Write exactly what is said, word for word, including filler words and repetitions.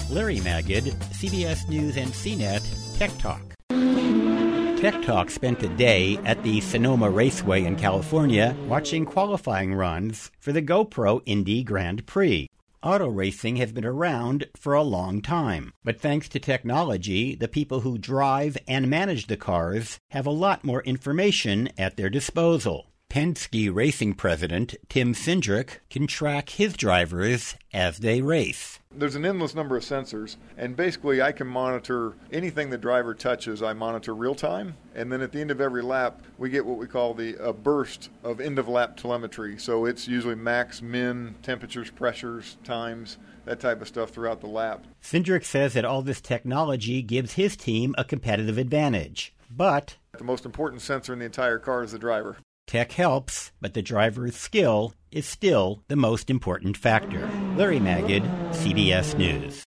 Larry Magid, C B S News and C net Tech Talk. Tech Talk spent a day at the Sonoma Raceway in California watching qualifying runs for the GoPro Indy Grand Prix. Auto racing has been around for a long time, but thanks to technology, the people who drive and manage the cars have a lot more information at their disposal. Penske Racing President Tim Cindric can track his drivers as they race. There's an endless number of sensors, and basically I can monitor anything the driver touches. I monitor real time, and then at the end of every lap, we get what we call the a burst of end-of-lap telemetry. So it's usually max, min, temperatures, pressures, times, that type of stuff throughout the lap. Cindric says that all this technology gives his team a competitive advantage, but the most important sensor in the entire car is the driver. Tech helps, but the driver's skill is still the most important factor. Larry Magid, C B S News.